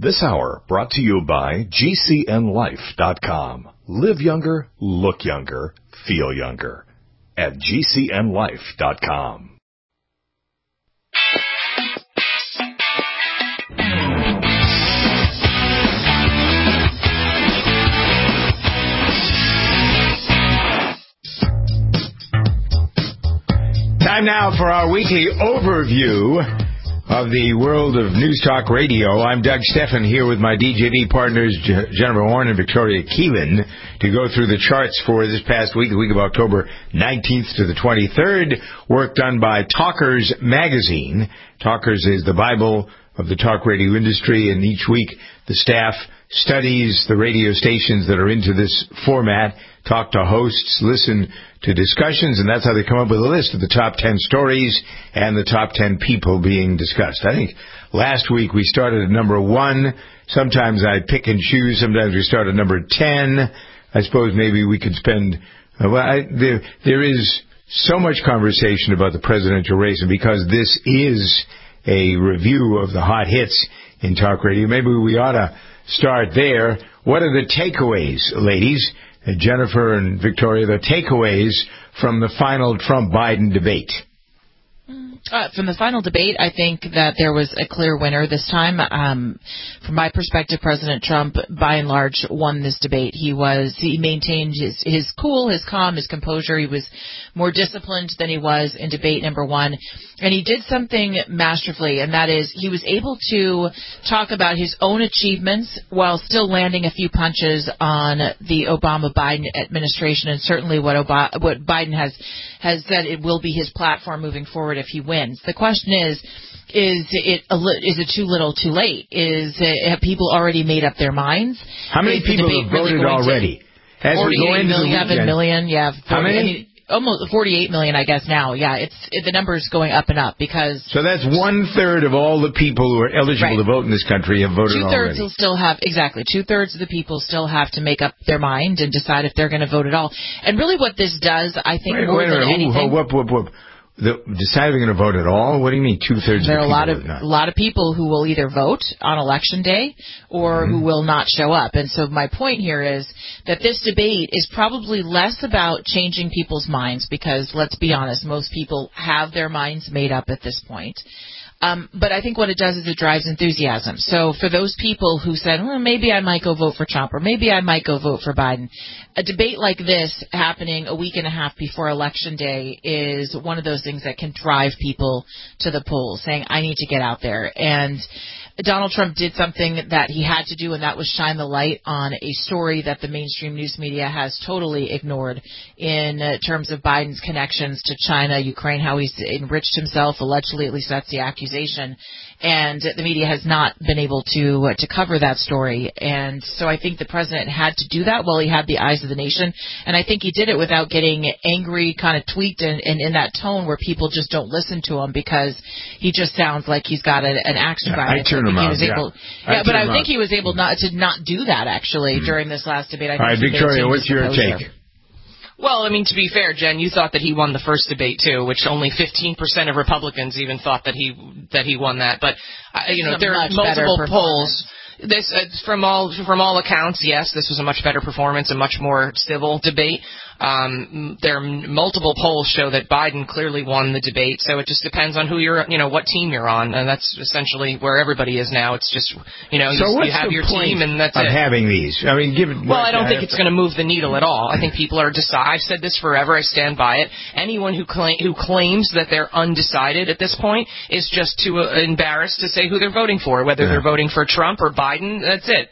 This hour brought to you by GCNLife.com. Live younger, look younger, feel younger. At GCNLife.com. Time now for our weekly overview of the world of News Talk Radio. I'm Doug Stephan here with my DJD partners, Jennifer Warren and Victoria Keelan, to go through the charts for this past week, the week of October 19th to the 23rd. Work done by Talkers Magazine. Talkers is the Bible of the talk radio industry, and each week the staff studies the radio stations that are into this format, talk to hosts, listen to discussions, and that's how they come up with a list of the top 10 stories and the top 10 people being discussed. I think last week we started at number 1. Sometimes I pick and choose. Sometimes we start at number 10. I suppose maybe we could spend... there is so much conversation about the presidential race, and because this is a review of the hot hits in talk radio, maybe we ought to start there. What are the takeaways, ladies? Jennifer and Victoria, the takeaways from the final Trump-Biden debate. From the final debate, I think that there was a clear winner this time. From my perspective, President Trump, by and large, won this debate. He maintained his cool, his calm, his composure. He was more disciplined than he was in debate number 1. And he did something masterfully, and that is he was able to talk about his own achievements while still landing a few punches on the Obama-Biden administration, and certainly what Biden has said it will be his platform moving forward if he wins. The question is it too little, too late? Have people already made up their minds? How many people have voted already? 47 million, yeah. How many? Almost 48 million, I guess, now. Yeah, the number's going up and up because... So that's 1/3 of all the people who are eligible to vote in this country have voted already. 2/3 will still have, exactly, 2/3 of the people still have to make up their mind and decide if they're going to vote at all. And really what this does, I think, more than anything... Deciding they're going to vote at all? What do you mean 2/3? There are a lot of people who will either vote on Election Day or who will not show up. And so my point here is that this debate is probably less about changing people's minds because, let's be honest, most people have their minds made up at this point. But I think what it does is it drives enthusiasm. So for those people who said, well, maybe I might go vote for Trump or maybe I might go vote for Biden, a debate like this happening a week and a half before Election Day is one of those things that can drive people to the polls, saying, I need to get out there. And Donald Trump did something that he had to do, and that was shine the light on a story that the mainstream news media has totally ignored in terms of Biden's connections to China, Ukraine, how he's enriched himself, allegedly, at least that's the accusation. And the media has not been able to cover that story. And so I think the president had to do that while he had the eyes of the nation. And I think he did it without getting angry, kind of tweaked, and in that tone where people just don't listen to him because he just sounds like he's got an axe to grind. I turn him out, but I think he was able to not do that, actually, during this last debate. I think all right, Victoria, what's your take? Well, I mean, to be fair, Jen, you thought that he won the first debate too, which only 15% of Republicans even thought that he won that. But there are multiple polls. This from all accounts, yes, this was a much better performance, a much more civil debate. There are multiple polls show that Biden clearly won the debate, so it just depends on who what team you're on, and that's essentially where everybody is now. It's just, you have your team, and that's it. Having these, I mean, I don't think it's going to move the needle at all. I think people are I've said this forever. I stand by it. Anyone who claims that they're undecided at this point is just too embarrassed to say who they're voting for, whether they're voting for Trump or Biden. That's it.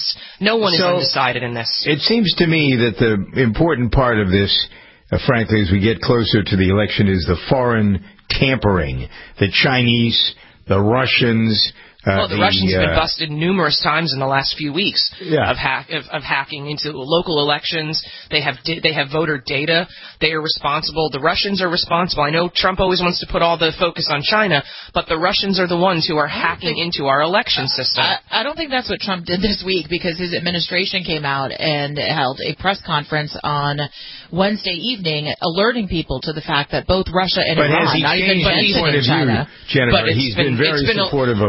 No one is undecided in this. It seems to me that the important part of this, frankly, as we get closer to the election, is the foreign tampering. The Chinese, the Russians. The Russians have been busted numerous times in the last few weeks of hacking into local elections. They have voter data. They are responsible. The Russians are responsible. I know Trump always wants to put all the focus on China, but the Russians are the ones who are hacking into our election system. I don't think that's what Trump did this week, because his administration came out and held a press conference on Wednesday evening alerting people to the fact that both Russia and Iran, not even mentioning China. Jennifer, he's been very supportive of Putin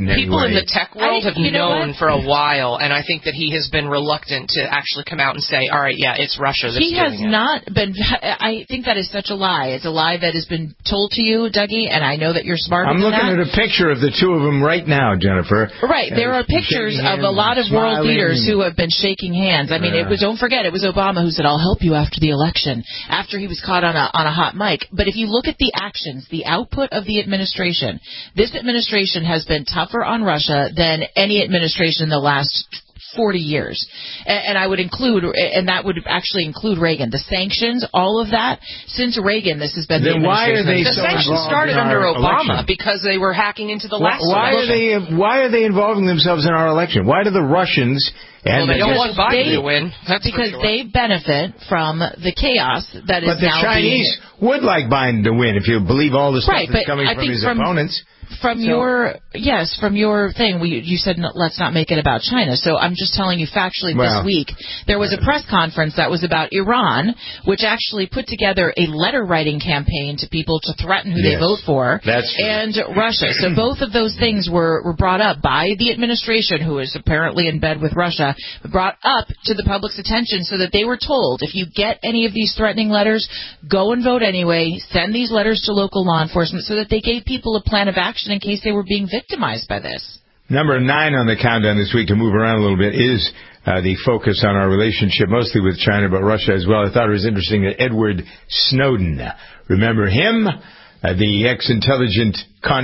People in the tech world have known what? for a while, and I think that he has been reluctant to actually come out and say, all right, yeah, it's Russia that's doing it. He has not been. I think that is such a lie. It's a lie that has been told to you, Dougie, and I know that you're smarter than that. I'm looking at a picture of the two of them right now, Jennifer. Right. There are pictures of a lot of world leaders who have been shaking hands. I mean, don't forget, it was Obama who said, I'll help you after the election, after he was caught on a hot mic. But if you look at the actions, the output of the administration, this administration has been tougher on Russia than any administration in the last 40 years. And I would include, and that would actually include Reagan. The sanctions, all of that, since Reagan, this has been the administration. The sanctions started under Obama because they were hacking into the last election. Why are they involving themselves in our election? Why do the Russians... And they don't want Biden to win. That's because they benefit from the chaos that is now being... But the Chinese would like Biden to win, if you believe all the stuff that's coming from his opponents. From your thing, you said let's not make it about China. So I'm just telling you factually this week, there was a press conference that was about Iran, which actually put together a letter-writing campaign to people to threaten who they vote for, and Russia. So both of those things were brought up by the administration, who is apparently in bed with Russia, brought up to the public's attention so that they were told, if you get any of these threatening letters, go and vote anyway, send these letters to local law enforcement, so that they gave people a plan of action in case they were being victimized by this. Number 9 on the countdown this week, to move around a little bit, is the focus on our relationship, mostly with China, but Russia as well. I thought it was interesting that Edward Snowden, remember him? The ex-intelligence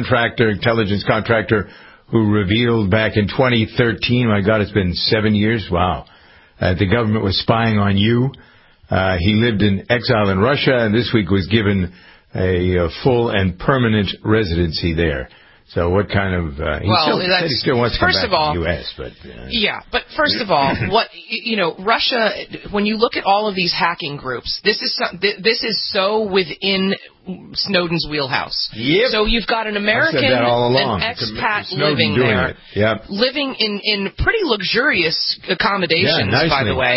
contractor who revealed back in 2013, my God, it's been 7 years, wow, the government was spying on you. He lived in exile in Russia, and this week was given a full and permanent residency there. So what kind of... he still wants to come back to the U.S., but... but first of all, Russia, when you look at all of these hacking groups, this is so within Snowden's wheelhouse. Yep. So you've got an American, an expat living there, living in pretty luxurious accommodations, by the way,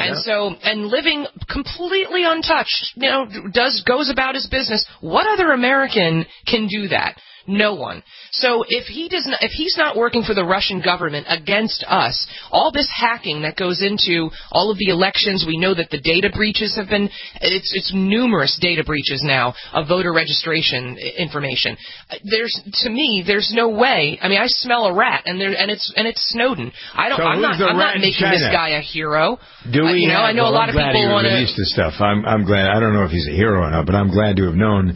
and living completely untouched. Goes about his business. What other American can do that? No one. So if he's not working for the Russian government against us, all this hacking that goes into all of the elections, we know that the data breaches have been, it's numerous data breaches now of voter registration information. There's no way. I mean, I smell a rat, and it's Snowden. I'm not making this guy a hero. I know a lot of people want to release this stuff. I'm glad. I don't know if he's a hero or not, but I'm glad to have known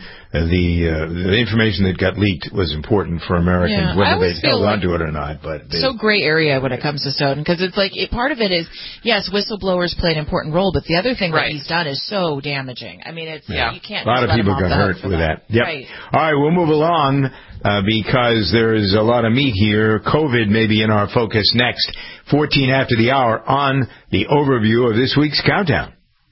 the information that got leaked was important for Americans, whether they held onto it or not. But so gray area when it comes to Snowden, because it's like part of it is, yes, whistleblowers play an important role, but the other thing that he's done is so damaging. I mean, you can't. A lot of people got hurt with that. Yep. Right. All right, we'll move along because there is a lot of meat here. COVID may be in our focus next. 14 after the hour on the overview of this week's Countdown.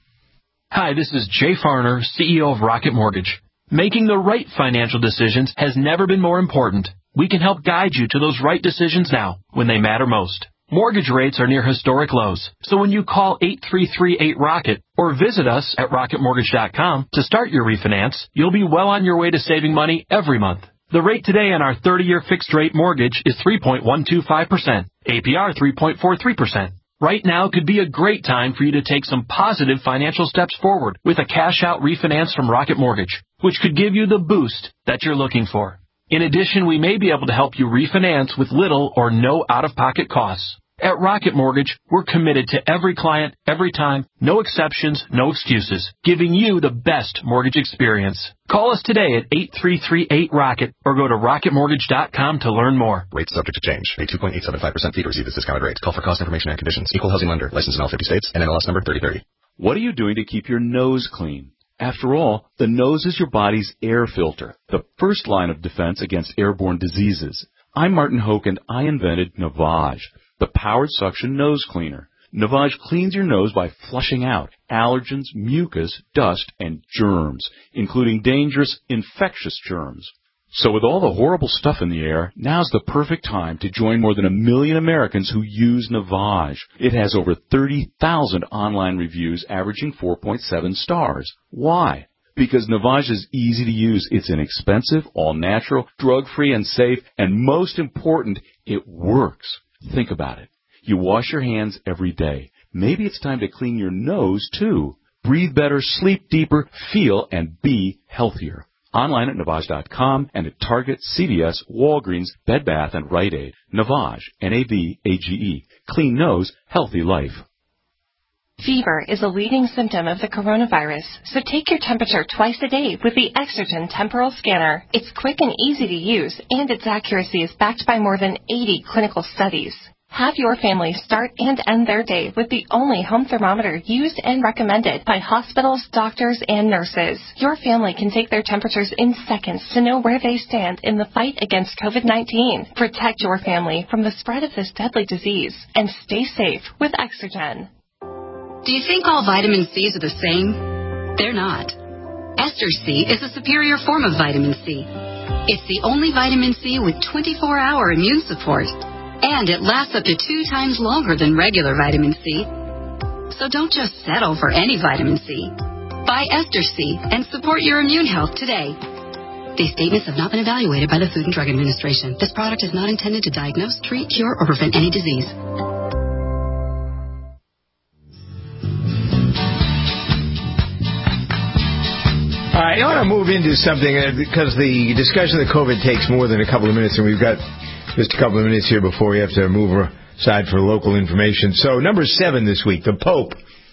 Hi, this is Jay Farner, CEO of Rocket Mortgage. Making the right financial decisions has never been more important. We can help guide you to those right decisions now, when they matter most. Mortgage rates are near historic lows, so when you call 8338-ROCKET or visit us at rocketmortgage.com to start your refinance, you'll be well on your way to saving money every month. The rate today on our 30-year fixed-rate mortgage is 3.125%, APR 3.43%. Right now could be a great time for you to take some positive financial steps forward with a cash-out refinance from Rocket Mortgage, which could give you the boost that you're looking for. In addition, we may be able to help you refinance with little or no out-of-pocket costs. At Rocket Mortgage, we're committed to every client, every time, no exceptions, no excuses, giving you the best mortgage experience. Call us today at 8338-ROCKET or go to rocketmortgage.com to learn more. Rates subject to change. Pay 2.875% fee to receive this discounted rate. Call for cost information and conditions. Equal housing lender. Licensed in all 50 states. NMLS number 3030. What are you doing to keep your nose clean? After all, the nose is your body's air filter, the first line of defense against airborne diseases. I'm Martin Hoke, and I invented Navage, the powered suction nose cleaner. Navage cleans your nose by flushing out allergens, mucus, dust, and germs, including dangerous infectious germs. So with all the horrible stuff in the air, now's the perfect time to join more than 1 million Americans who use Navage. It has over 30,000 online reviews averaging 4.7 stars. Why? Because Navage is easy to use. It's inexpensive, all-natural, drug-free, and safe, and most important, It works. Think about it. You wash your hands every day. Maybe it's time to clean your nose, too. Breathe better, sleep deeper, feel and be healthier. Online at Navage.com and at Target, CVS, Walgreens, Bed Bath, and Rite Aid. Navage, N-A-V-A-G-E. Clean nose, healthy life. Fever is a leading symptom of the coronavirus, so take your temperature twice a day with the Exergen Temporal Scanner. It's quick and easy to use, and its accuracy is backed by more than 80 clinical studies. Have your family start and end their day with the only home thermometer used and recommended by hospitals, doctors, and nurses. Your family can take their temperatures in seconds to know where they stand in the fight against COVID-19. Protect your family from the spread of this deadly disease and stay safe with Exergen. Do you think all vitamin C's are the same? They're not. Ester C is a superior form of vitamin C. It's the only vitamin C with 24-hour immune support. And it lasts up to 2 times longer than regular vitamin C. So don't just settle for any vitamin C. Buy Ester C and support your immune health today. These statements have not been evaluated by the Food and Drug Administration. This product is not intended to diagnose, treat, cure, or prevent any disease. All right, I want to move into something because the discussion of COVID takes more than a couple of minutes, and we've got just a couple of minutes here before we have to move aside for local information. So, number 7 this week, the Pope.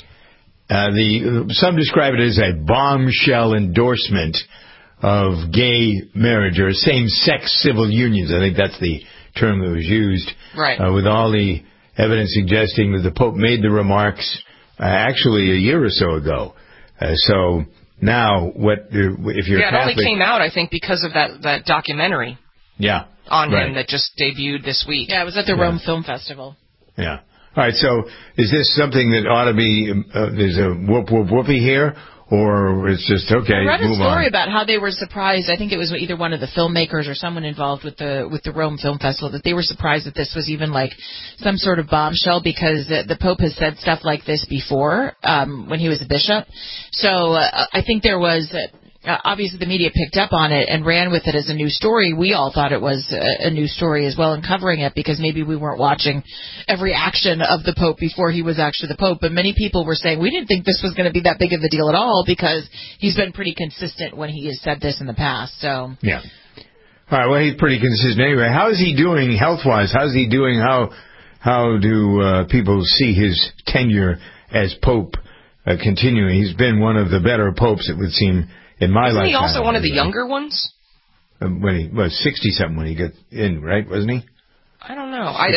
Some describe it as a bombshell endorsement of gay marriage or same-sex civil unions. I think that's the term that was used. Right. With all the evidence suggesting that the Pope made the remarks actually a year or so ago. So now, if you're Catholic... it only came out, I think, because of that documentary. Yeah. On him that just debuted this week. Yeah, it was at the Rome Film Festival. Yeah. All right, so is this something that ought to be, there's a whoopie here, or it's just, okay, move on? I read a story about how they were surprised, I think it was either one of the filmmakers or someone involved with the Rome Film Festival, that they were surprised that this was even like some sort of bombshell, because the Pope has said stuff like this before when he was a bishop. So I think there was... obviously, the media picked up on it and ran with it as a new story. We all thought it was a new story as well, and covering it because maybe we weren't watching every action of the Pope before he was actually the Pope. But many people were saying we didn't think this was going to be that big of a deal at all, because he's been pretty consistent when he has said this in the past. So yeah. All right. Well, he's pretty consistent anyway. How is he doing health-wise? How's he doing? How do people see his tenure as Pope continuing? He's been one of the better popes, it would seem. In my Isn't lifetime, he also one of the younger ones? When he was 60-something when he got in, right? Wasn't he? I don't know. I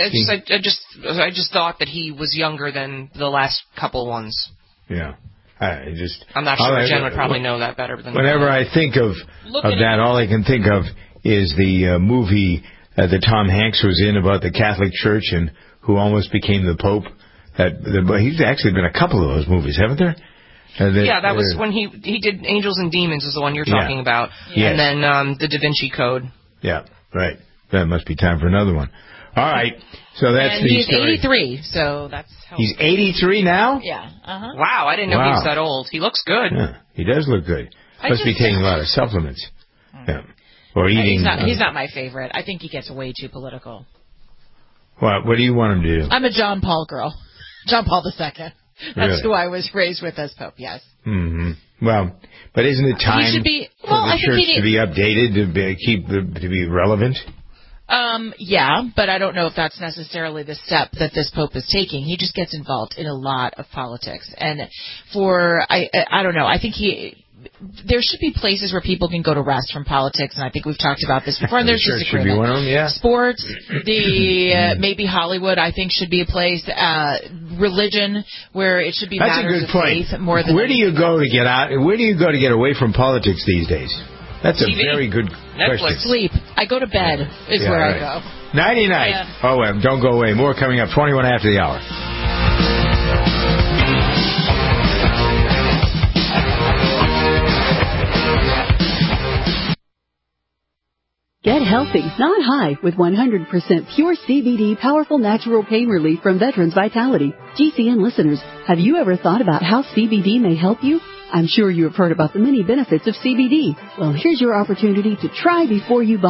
just thought that he was younger than the last couple ones. Yeah. I'm not sure. Jen would probably know that better than whenever I think of that, all I can think of is the movie that Tom Hanks was in about the Catholic Church and who almost became the Pope. He's actually been a couple of those movies, haven't there? That was when he did Angels and Demons is the one you're talking about. Yeah. And then the Da Vinci Code. Yeah, right. That must be time for another one. All right. So that's the story. He's 83, so that's how... He's 83 now? Yeah. Uh-huh. Wow, I didn't know he was that old. He looks good. Yeah, he does look good. Must be taking a lot of supplements. Yeah. Or eating... He's not my favorite. I think he gets way too political. What do you want him to do? I'm a John Paul girl. John Paul II. That's who I was raised with as Pope, yes. Mm-hmm. Well, but isn't it time for the church to be updated, to be relevant? Yeah, but I don't know if that's necessarily the step that this Pope is taking. He just gets involved in a lot of politics. And I don't know, I think there should be places where people can go to rest from politics, and I think we've talked about this before, and there's disagreement. Should be one of them, yeah. Sports, maybe Hollywood, I think, should be a place. Religion, where it should be matters of faith more than... Where do you go to get out? Where do you go to get away from politics these days? That's a very good question. Sleep. I go to bed is where I go. Nighty-night. Yeah. Oh, don't go away. More coming up 21 after the hour. Get healthy, not high, with 100% pure CBD powerful natural pain relief from Veterans Vitality. GCN listeners, have you ever thought about how CBD may help you? I'm sure you have heard about the many benefits of CBD. Well, here's your opportunity to try before you buy.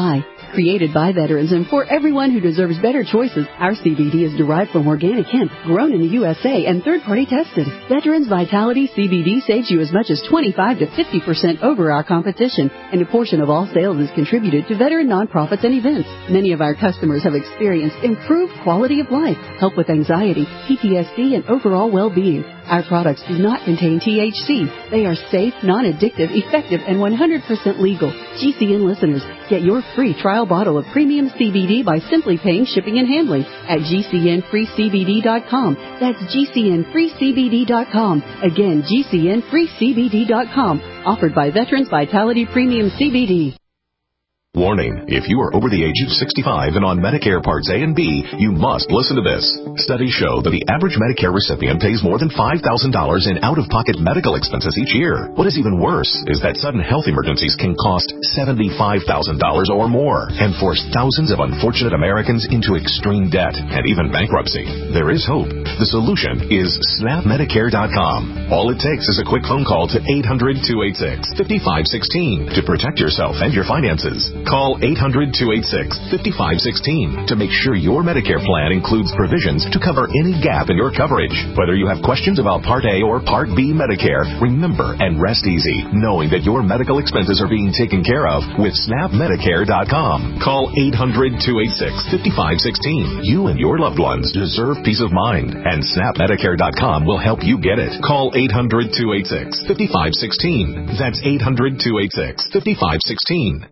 Created by veterans and for everyone who deserves better choices, our CBD is derived from organic hemp, grown in the USA and third-party tested. Veterans Vitality CBD saves you as much as 25 to 50% over our competition, and a portion of all sales is contributed to veteran nonprofits and events. Many of our customers have experienced improved quality of life, help with anxiety, PTSD, and overall well-being. Our products do not contain THC. They are safe, non-addictive, effective, and 100% legal. GCN listeners, get your free trial bottle of premium CBD by simply paying shipping and handling at GCNFreeCBD.com. That's GCNFreeCBD.com. Again, GCNFreeCBD.com. Offered by Veterans Vitality Premium CBD. Warning, if you are over the age of 65 and on Medicare Parts A and B, you must listen to this. Studies show that the average Medicare recipient pays more than $5,000 in out-of-pocket medical expenses each year. What is even worse is that sudden health emergencies can cost $75,000 or more and force thousands of unfortunate Americans into extreme debt and even bankruptcy. There is hope. The solution is SnapMedicare.com. All it takes is a quick phone call to 800-286-5516 to protect yourself and your finances. Call 800-286-5516 to make sure your Medicare plan includes provisions to cover any gap in your coverage. Whether you have questions about Part A or Part B Medicare, remember and rest easy knowing that your medical expenses are being taken care of with SnapMedicare.com. Call 800-286-5516. You and your loved ones deserve peace of mind, and SnapMedicare.com will help you get it. Call 800-286-5516. That's 800-286-5516.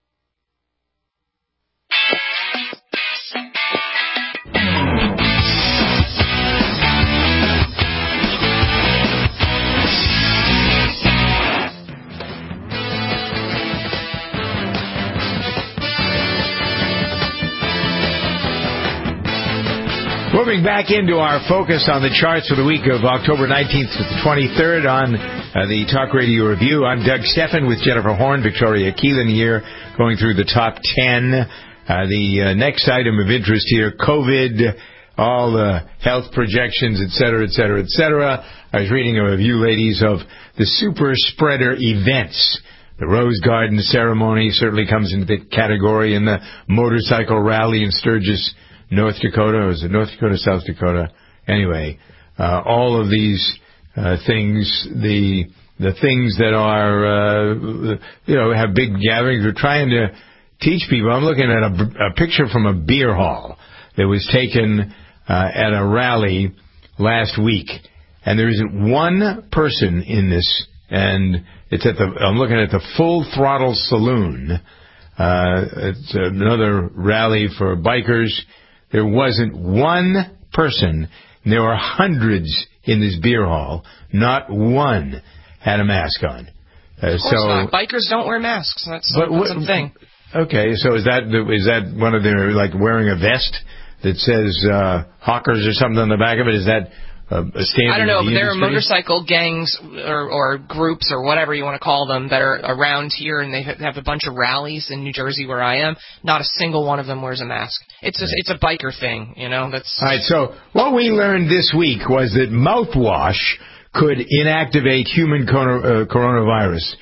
Moving back into our focus on the charts for the week of October 19th to the 23rd on the Talk Radio Review. I'm Doug Stephan with Jennifer Horn, Victoria Keelan here, going through the top 10. The next item of interest here, COVID, all the health projections, et cetera, et cetera, et cetera. I was reading a review, ladies, of the super spreader events. The Rose Garden ceremony certainly comes into the category, and the motorcycle rally in Sturgis, North Dakota, or is it North Dakota, South Dakota? Anyway, all of these things, the things that are, have big gatherings. We're trying to teach people. I'm looking at a picture from a beer hall that was taken at a rally last week, and there isn't one person in this, and I'm looking at the Full Throttle Saloon. It's another rally for bikers. There wasn't one person, and there were hundreds in this beer hall. Not one had a mask on. Of course not. Bikers don't wear masks. That's a thing. Okay, so is that one of their, like, wearing a vest that says Hawkers or something on the back of it? Is that a standard? I don't know, but there are motorcycle gangs or groups or whatever you want to call them that are around here, and they have a bunch of rallies in New Jersey where I am. Not a single one of them wears a mask. It's a biker thing, That's all right. So what we learned this week was that mouthwash could inactivate human coronavirus.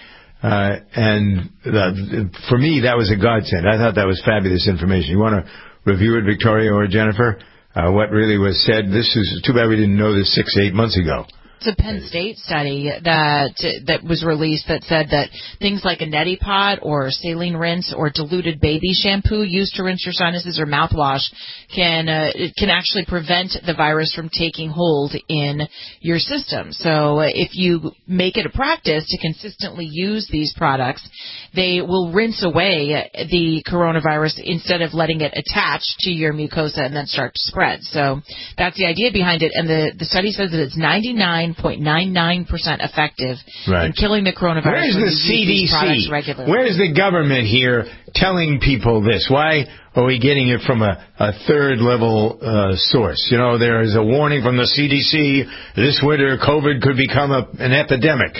And for me, that was a godsend. I thought that was fabulous information. You want to review it, Victoria or Jennifer? What really was said? This is too bad we didn't know this 6 to 8 months ago. It's a Penn State study that was released that said that things like a neti pot or saline rinse or diluted baby shampoo used to rinse your sinuses or mouthwash can actually prevent the virus from taking hold in your system. So if you make it a practice to consistently use these products, they will rinse away the coronavirus instead of letting it attach to your mucosa and then start to spread. So that's the idea behind it. And the study says that it's 99.99% effective in killing the coronavirus. Where's the CDC? Where's the government here telling people this? Why are we getting it from a third-level source? There is a warning from the CDC, this winter COVID could become an epidemic.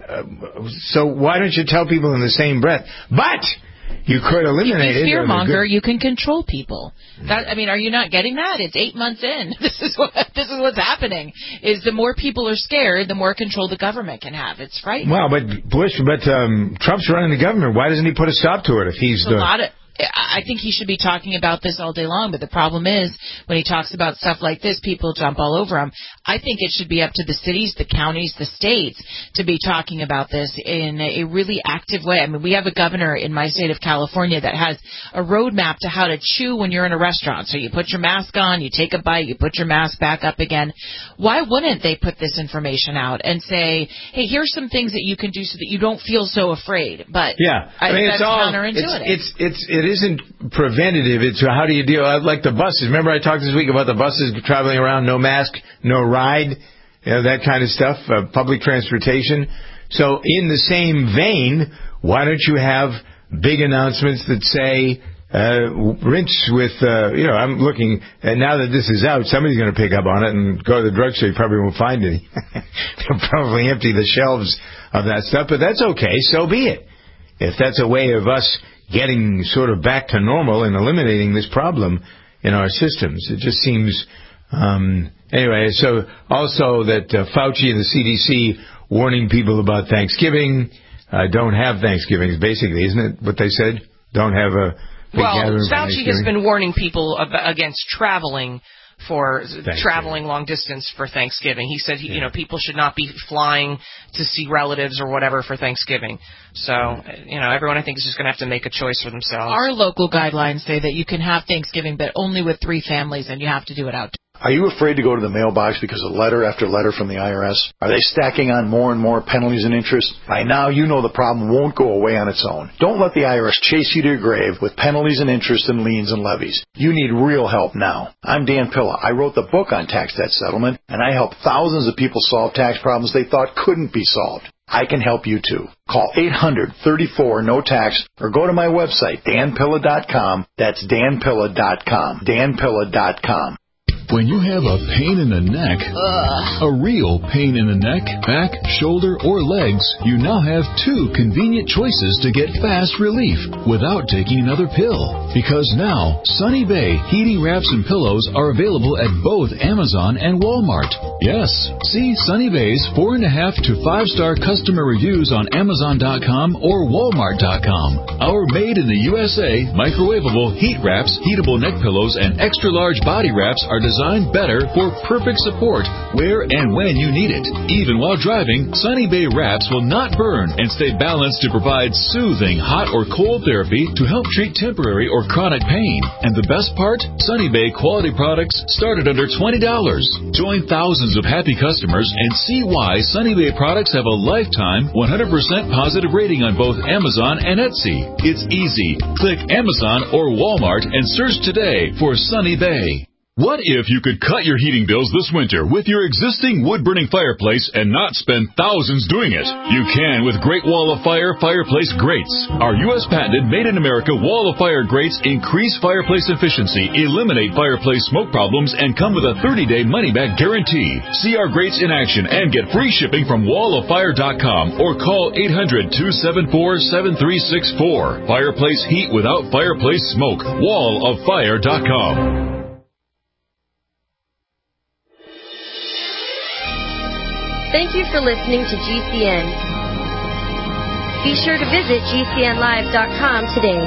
So why don't you tell people in the same breath? But you could eliminate it. Fearmonger, you can control people. Are you not getting that? It's 8 months in. This is what's happening. Is the more people are scared, the more control the government can have. It's frightening. Well, but Trump's running the government. Why doesn't he put a stop to it if he's I think he should be talking about this all day long, but the problem is when he talks about stuff like this, people jump all over him. I think it should be up to the cities, the counties, the states to be talking about this in a really active way. I mean, we have a governor in my state of California that has a roadmap to how to chew when you're in a restaurant. So you put your mask on, you take a bite, you put your mask back up again. Why wouldn't they put this information out and say, hey, here's some things that you can do so that you don't feel so afraid? But yeah, I mean, that's counterintuitive. It isn't preventative. It's how do you deal, like the buses. Remember I talked this week about the buses traveling around, no mask, no ride, that kind of stuff, public transportation. So in the same vein, why don't you have big announcements that say, rinse with, I'm looking, and now that this is out, somebody's going to pick up on it and go to the drugstore. You probably won't find any. They'll probably empty the shelves of that stuff, but that's okay. So be it. If that's a way of us getting sort of back to normal and eliminating this problem in our systems, it just seems, anyway, so also that Fauci and the CDC warning people about Thanksgiving, don't have Thanksgivings, basically, isn't it what they said? Don't have a big gathering. Well, Fauci has been warning people against traveling long distance for Thanksgiving. He said, people should not be flying to see relatives or whatever for Thanksgiving. So, everyone I think is just going to have to make a choice for themselves. Our local guidelines say that you can have Thanksgiving, but only with 3 families, and you have to do it outdoors. Are you afraid to go to the mailbox because of letter after letter from the IRS? Are they stacking on more and more penalties and interest? By now, you know the problem won't go away on its own. Don't let the IRS chase you to your grave with penalties and interest and liens and levies. You need real help now. I'm Dan Pilla. I wrote the book on tax debt settlement, and I help thousands of people solve tax problems they thought couldn't be solved. I can help you too. Call 800-34-NO-TAX or go to my website, danpilla.com. That's danpilla.com. danpilla.com. When you have a pain in the neck, a real pain in the neck, back, shoulder, or legs, you now have 2 convenient choices to get fast relief without taking another pill. Because now, Sunny Bay heating wraps and pillows are available at both Amazon and Walmart. Yes, see Sunny Bay's 4.5 to 5-star customer reviews on Amazon.com or Walmart.com. Our made in the USA microwavable heat wraps, heatable neck pillows, and extra large body wraps are designed better for perfect support where and when you need it. Even while driving, Sunny Bay wraps will not burn and stay balanced to provide soothing hot or cold therapy to help treat temporary or chronic pain. And the best part? Sunny Bay quality products start at under $20. Join thousands of happy customers and see why Sunny Bay products have a lifetime 100% positive rating on both Amazon and Etsy. It's easy. Click Amazon or Walmart and search today for Sunny Bay. What if you could cut your heating bills this winter with your existing wood-burning fireplace and not spend thousands doing it? You can with Great Wall of Fire fireplace grates. Our U.S. patented made-in-America Wall of Fire grates increase fireplace efficiency, eliminate fireplace smoke problems, and come with a 30-day money-back guarantee. See our grates in action and get free shipping from walloffire.com or call 800-274-7364. Fireplace heat without fireplace smoke. walloffire.com. Thank you for listening to GCN. Be sure to visit GCNlive.com today.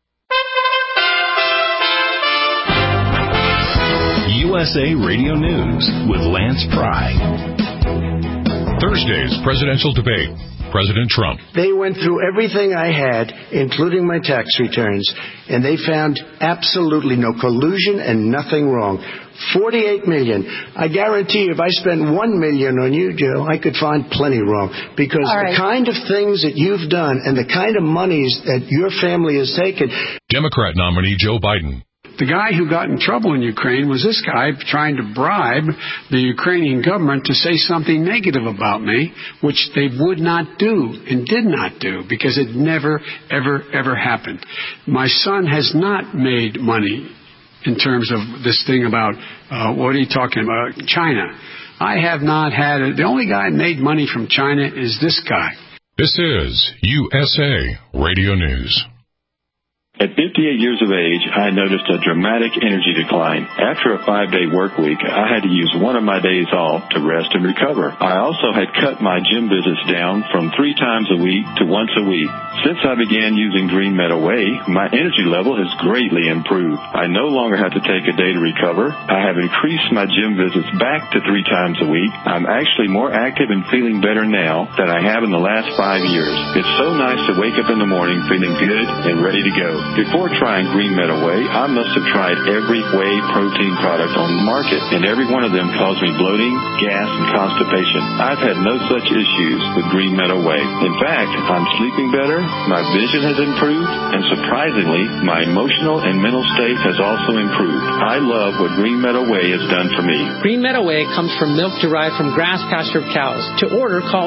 USA Radio News with Lance Pry. Thursday's presidential debate. President Trump. They went through everything I had, including my tax returns, and they found absolutely no collusion and nothing wrong. $48 million. I guarantee if I spent $1 million on you, Joe, I could find plenty wrong. Because the kind of things that you've done and the kind of monies that your family has taken. Democrat nominee Joe Biden. The guy who got in trouble in Ukraine was this guy trying to bribe the Ukrainian government to say something negative about me, which they would not do and did not do because it never, ever, ever happened. My son has not made money in terms of this thing about, what are you talking about, China. I have not had it. The only guy who made money from China is this guy. This is USA Radio News. At 58 years of age, I noticed a dramatic energy decline. After a 5-day work week, I had to use one of my days off to rest and recover. I also had cut my gym visits down from 3 times a week to once a week. Since I began using Green Meadow Whey, my energy level has greatly improved. I no longer have to take a day to recover. I have increased my gym visits back to 3 times a week. I'm actually more active and feeling better now than I have in the last 5 years. It's so nice to wake up in the morning feeling good and ready to go. Before trying Green Meadow Whey, I must have tried every whey protein product on the market, and every one of them caused me bloating, gas, and constipation. I've had no such issues with Green Meadow Whey. In fact, I'm sleeping better, my vision has improved, and surprisingly, my emotional and mental state has also improved. I love what Green Meadow Whey has done for me. Green Meadow Whey comes from milk derived from grass-pastured cows. To order, call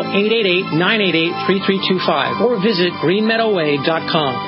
888-988-3325 or visit greenmeadowwhey.com.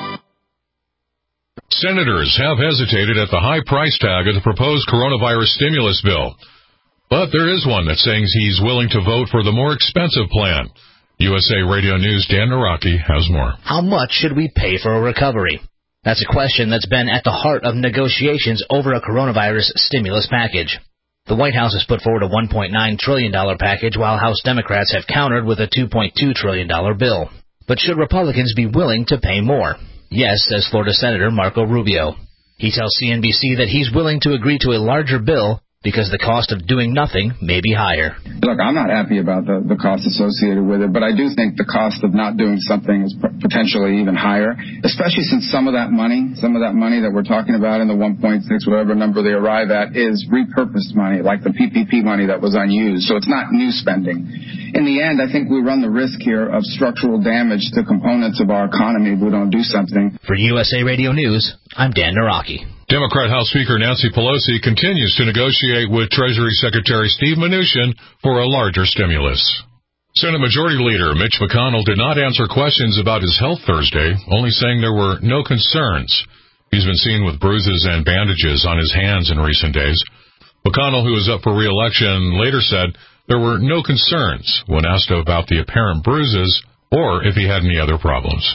Senators have hesitated at the high price tag of the proposed coronavirus stimulus bill. But there is one that's saying he's willing to vote for the more expensive plan. USA Radio News' Dan Naraki has more. How much should we pay for a recovery? That's a question that's been at the heart of negotiations over a coronavirus stimulus package. The White House has put forward a $1.9 trillion package, while House Democrats have countered with a $2.2 trillion bill. But should Republicans be willing to pay more? Yes, says Florida Senator Marco Rubio. He tells CNBC that he's willing to agree to a larger bill because the cost of doing nothing may be higher. Look, I'm not happy about the cost associated with it, but I do think the cost of not doing something is potentially even higher, especially since some of that money that we're talking about in the 1.6, whatever number they arrive at, is repurposed money, like the PPP money that was unused. So it's not new spending. In the end, I think we run the risk here of structural damage to components of our economy if we don't do something. For USA Radio News, I'm Dan Naraki. Democrat House Speaker Nancy Pelosi continues to negotiate with Treasury Secretary Steve Mnuchin for a larger stimulus. Senate Majority Leader Mitch McConnell did not answer questions about his health Thursday, only saying there were no concerns. He's been seen with bruises and bandages on his hands in recent days. McConnell, who is up for re-election, later said there were no concerns when asked about the apparent bruises or if he had any other problems.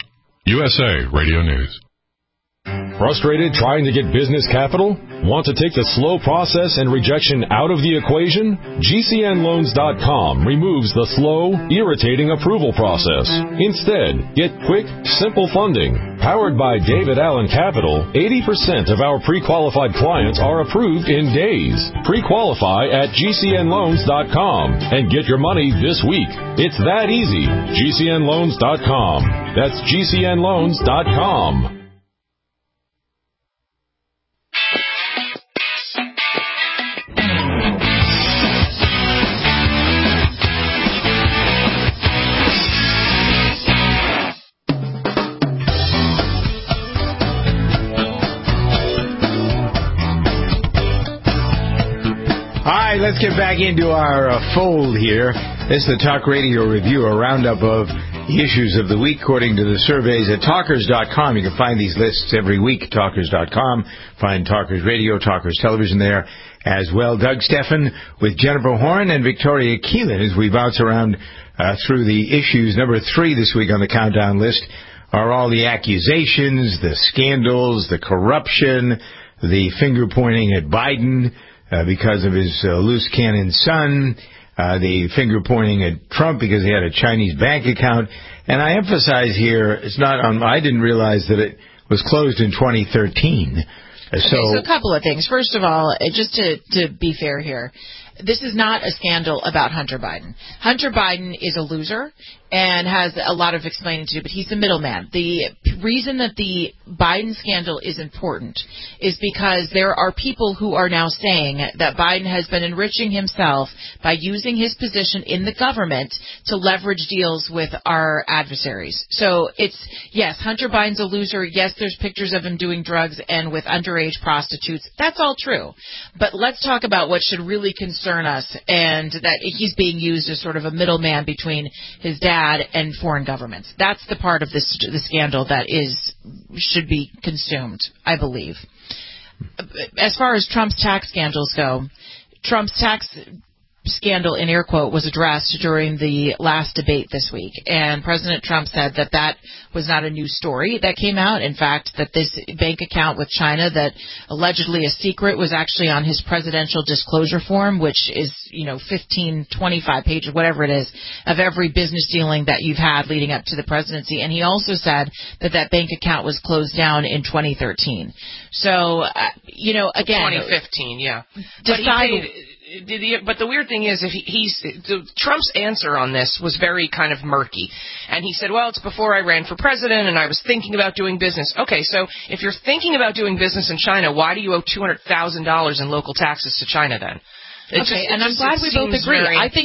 USA Radio News. Frustrated trying to get business capital? Want to take the slow process and rejection out of the equation? GCNLoans.com removes the slow, irritating approval process. Instead, get quick, simple funding. Powered by David Allen Capital, 80% of our pre-qualified clients are approved in days. Pre-qualify at GCNLoans.com and get your money this week. It's that easy. GCNLoans.com. That's GCNLoans.com. Let's get back into our fold here. This is the Talk Radio Review, a roundup of the issues of the week according to the surveys at Talkers.com. You can find these lists every week at Talkers.com. Find Talkers Radio, Talkers Television there as well. Doug Stephan with Jennifer Horn and Victoria Keelan as we bounce around through the issues. Number 3 this week on the countdown list are all the accusations, the scandals, the corruption, the finger-pointing at Biden because of his loose cannon son, the finger-pointing at Trump because he had a Chinese bank account. And I emphasize here, it's not on. I didn't realize that it was closed in 2013. So a couple of things. First of all, just to be fair here, this is not a scandal about Hunter Biden. Hunter Biden is a loser and has a lot of explaining to do, but he's the middleman. The reason that the Biden scandal is important is because there are people who are now saying that Biden has been enriching himself by using his position in the government to leverage deals with our adversaries. So it's, yes, Hunter Biden's a loser. Yes, there's pictures of him doing drugs and with underage prostitutes. That's all true. But let's talk about what should really concern us, and that he's being used as sort of a middleman between his dad and foreign governments. That's the part of the scandal that should be consumed, I believe. As far as Trump's tax scandals go, Trump's tax scandal, in air quote, was addressed during the last debate this week. And President Trump said that was not a new story that came out. In fact, that this bank account with China that allegedly a secret was actually on his presidential disclosure form, which is, 15, 25 pages, whatever it is, of every business dealing that you've had leading up to the presidency. And he also said that bank account was closed down in 2013. So, again. 2015, yeah. But the weird thing is, Trump's answer on this was very kind of murky. And he said, well, it's before I ran for president and I was thinking about doing business. Okay, so if you're thinking about doing business in China, why do you owe $200,000 in local taxes to China then? I'm glad we both agree.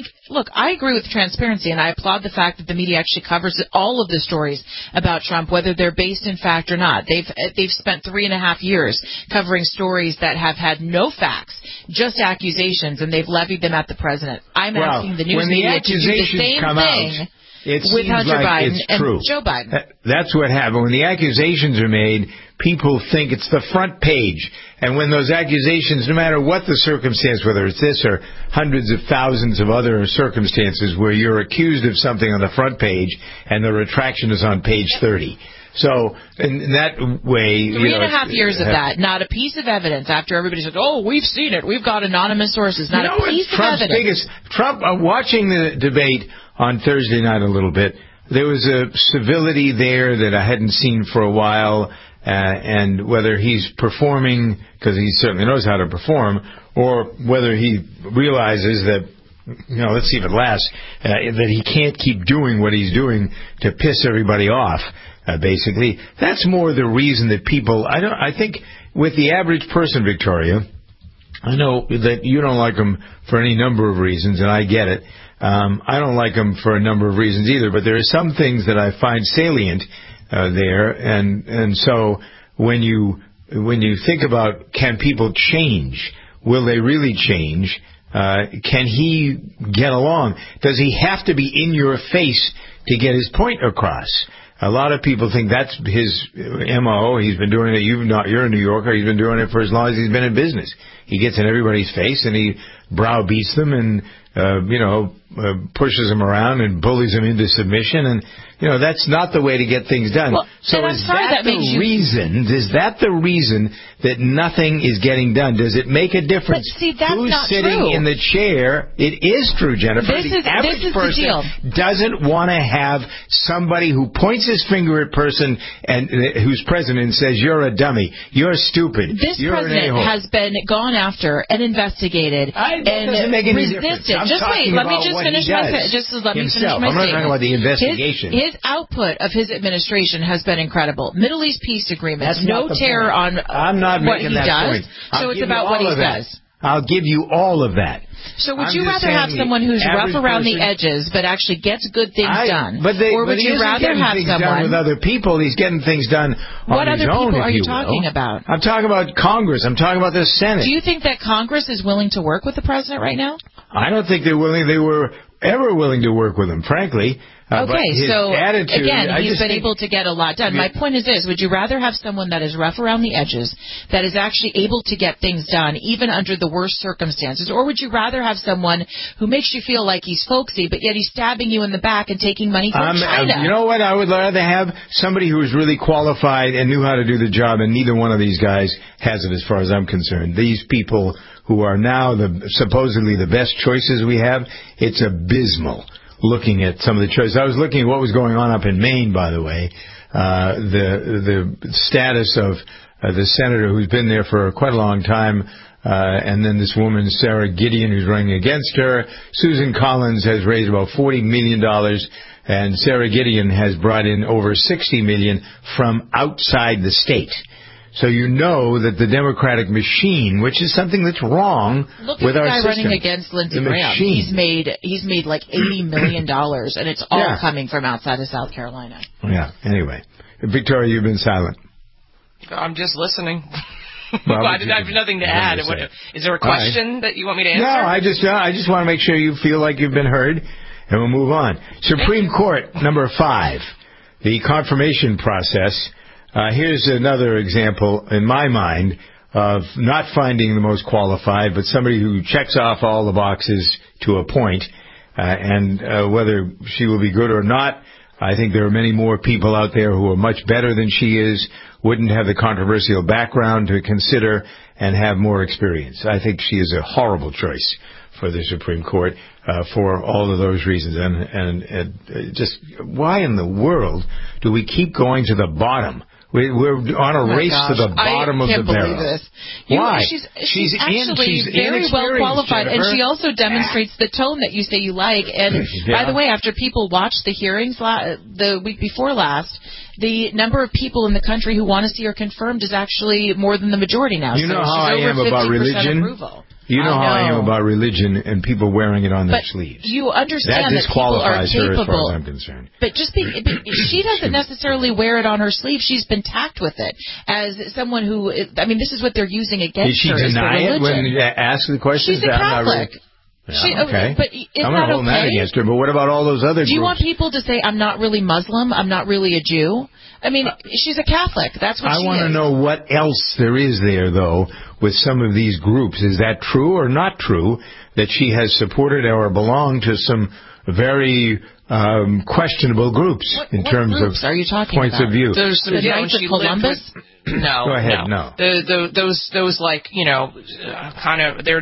I agree with transparency, and I applaud the fact that the media actually covers all of the stories about Trump, whether they're based in fact or not. They've spent 3.5 years covering stories that have had no facts, just accusations, and they've levied them at the president. I'm asking the news media to do the same thing. With Hunter Biden and Joe Biden. That's what happened. When the accusations are made, people think it's the front page. And when those accusations, no matter what the circumstance, whether it's this or hundreds of thousands of other circumstances where you're accused of something on the front page and the retraction is on page 30. So, in that way... 3.5 years of that. Not a piece of evidence after everybody said, oh, we've seen it. We've got anonymous sources. Not a piece of evidence. Trump, watching the debate on Thursday night a little bit, there was a civility there that I hadn't seen for a while, and whether he's performing, because he certainly knows how to perform, or whether he realizes that, let's see if it lasts, that he can't keep doing what he's doing to piss everybody off, basically. That's more the reason that people, I think with the average person, Victoria, I know that you don't like him for any number of reasons, and I get it. I don't like him for a number of reasons either, but there are some things that I find salient there, and so when you think about can people change, will they really change? Can he get along? Does he have to be in your face to get his point across? A lot of people think that's his MO. He's been doing it. You're a New Yorker. He's been doing it for as long as he's been in business. He gets in everybody's face and he browbeats them and pushes them around and bullies them into submission, and that's not the way to get things done. Well, so is that the reason that nothing is getting done? Does it make a difference? But see, that's who's not sitting true. in the chair? It is true, Jennifer. The average person doesn't want to have somebody who points his finger at person and who's president and says, "You're a dummy. You're stupid. This you're president an a-hole." has been gone after and investigated and resisted. Just wait. Let me just finish my statement. I'm not talking about the investigation. His output of his administration has been incredible. Middle East peace agreements, no terror on what he does. So it's about what he says. I'll give you all of that. So would you rather have someone who's rough around the edges but actually gets good things done? Or would you rather have someone with other people? He's getting things done on his own. What other people are you talking about? I'm talking about Congress. I'm talking about the Senate. Do you think that Congress is willing to work with the president right now? I don't think they're willing. They were ever willing to work with him, frankly. Okay, so attitude, again, he's been able to get a lot done. My point is this: would you rather have someone that is rough around the edges, that is actually able to get things done even under the worst circumstances, or would you rather have someone who makes you feel like he's folksy, but yet he's stabbing you in the back and taking money from China? You know what? I would rather have somebody who was really qualified and knew how to do the job, and neither one of these guys has it as far as I'm concerned. These people who are now supposedly the best choices we have, it's abysmal. Looking at some of the choices. I was looking at what was going on up in Maine, by the way. The status of the senator who's been there for quite a long time, and then this woman, Sarah Gideon, who's running against her. Susan Collins has raised about $40 million, and Sarah Gideon has brought in over $60 million from outside the state. So you know that the Democratic machine, which is something that's wrong with our system. Look at the guy running against Lindsey Graham. He's made like $80 million, and it's all coming from outside of South Carolina. Yeah. Anyway, Victoria, you've been silent. I'm just listening. Well, I have nothing to add. Is there a question that you want me to answer? No, I just want to make sure you feel like you've been heard, and we'll move on. Supreme Court, number 5, the confirmation process. Here's another example, in my mind, of not finding the most qualified, but somebody who checks off all the boxes to a point. And whether she will be good or not, I think there are many more people out there who are much better than she is, wouldn't have the controversial background to consider, and have more experience. I think she is a horrible choice for the Supreme Court for all of those reasons. And just why in the world do we keep going to the bottom? We're on a race to the bottom of the barrel. This. Why? She's actually very well qualified, Jennifer. and she also demonstrates the tone that you say you like. And by the way, after people watched the hearings the week before last, the number of people in the country who want to see her confirmed is actually more than the majority now. You know so how I am about religion. Approval. You know how I am about religion and people wearing it on their sleeves. You understand that people are capable. Her as far as I'm concerned. But she doesn't necessarily wear it on her sleeve. She's been tacked with it as someone who. I mean, this is what they're using against her. Did she deny it when you asked the question? She's a Catholic. Okay. But is I'm that not holding okay? that against her. But what about all those other groups? Do you want people to say, I'm not really Muslim, I'm not really a Jew? I mean, she's a Catholic. That's what she is. I want to know what else there is there, though, with some of these groups. Is that true or not true that she has supported or belonged to some very questionable groups in terms groups of are you talking points about? of view? There's some, the Knights of Columbus? No. Go ahead, no. Those like, kind of, they're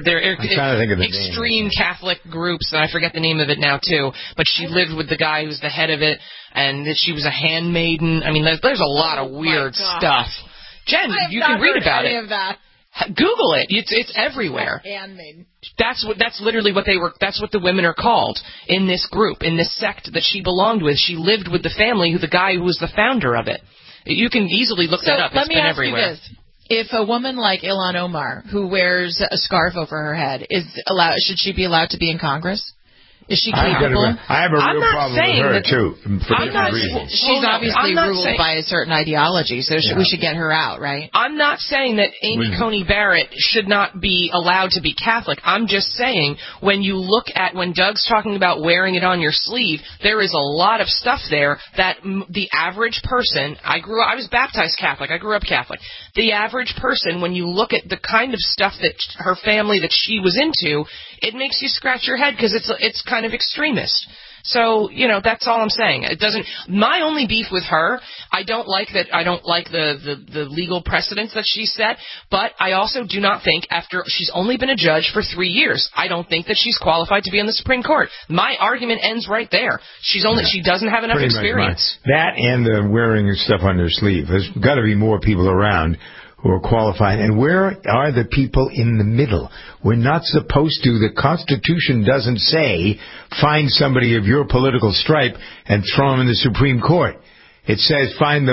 extreme Catholic groups, and I forget the name of it now, too. But she lived with the guy who's the head of it, and that she was a handmaiden. I mean, there's a lot of weird stuff. Jen, you can read about it. Of that. Google it. It's everywhere. Handmaiden. That's literally what they were. That's what the women are called in this group, in this sect that she belonged with. She lived with the family, the guy who was the founder of it. You can easily look that up. It's been everywhere. Let me ask you this. If a woman like Ilhan Omar, who wears a scarf over her head, should she be allowed to be in Congress? Is she capable? I have a real problem with her, too, for different reasons. She's obviously ruled by a certain ideology, so we should get her out, right? I'm not saying that Amy Coney Barrett should not be allowed to be Catholic. I'm just saying when you look at, when Doug's talking about wearing it on your sleeve, there is a lot of stuff there that the average person, I was baptized Catholic, I grew up Catholic. The average person, when you look at the kind of stuff that her family that she was into, it makes you scratch your head because it's kind of extremist. So, that's all I'm saying. It doesn't. My only beef with her, I don't like the legal precedents that she set, but I also do not think after she's only been a judge for 3 years, I don't think that she's qualified to be on the Supreme Court. My argument ends right there. She doesn't have enough experience. That and the wearing stuff on their sleeve. There's got to be more people around who are qualified. And where are the people in the middle? We're not supposed to. The Constitution doesn't say find somebody of your political stripe and throw them in the Supreme Court. It says find the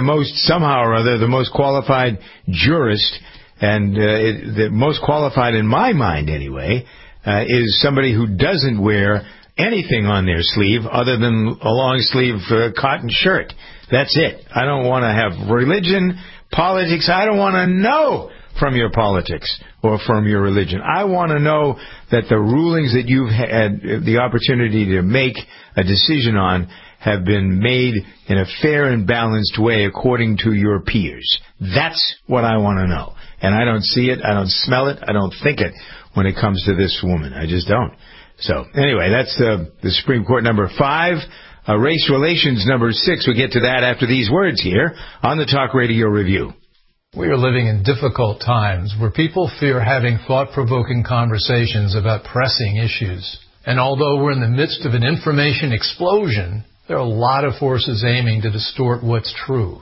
most qualified jurist, and the most qualified in my mind anyway, is somebody who doesn't wear anything on their sleeve other than a long sleeve cotton shirt. That's it. I don't want to have religion, politics. I don't want to know from your politics or from your religion. I want to know that the rulings that you've had the opportunity to make a decision on have been made in a fair and balanced way according to your peers. That's what I want to know. And I don't see it, I don't smell it, I don't think it when it comes to this woman. I just don't. So, anyway, that's the Supreme Court number 5. Race relations number 6. We'll get to that after these words here on the Talk Radio Review. We are living in difficult times where people fear having thought-provoking conversations about pressing issues. And although we're in the midst of an information explosion, there are a lot of forces aiming to distort what's true.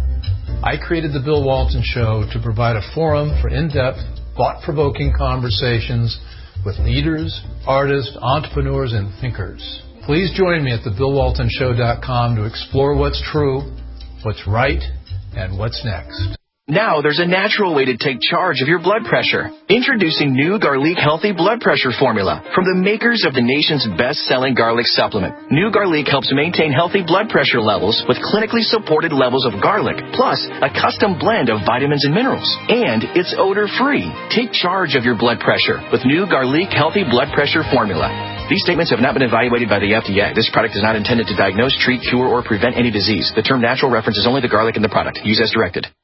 I created The Bill Walton Show to provide a forum for in-depth, thought-provoking conversations with leaders, artists, entrepreneurs, and thinkers. Please join me at thebillwaltonshow.com to explore what's true, what's right, and what's next. Now there's a natural way to take charge of your blood pressure. Introducing new Garlic Healthy Blood Pressure Formula from the makers of the nation's best-selling garlic supplement. New Garlic helps maintain healthy blood pressure levels with clinically supported levels of garlic, plus a custom blend of vitamins and minerals. And it's odor-free. Take charge of your blood pressure with new Garlic Healthy Blood Pressure Formula. These statements have not been evaluated by the FDA. This product is not intended to diagnose, treat, cure, or prevent any disease. The term natural references only the garlic in the product. Use as directed.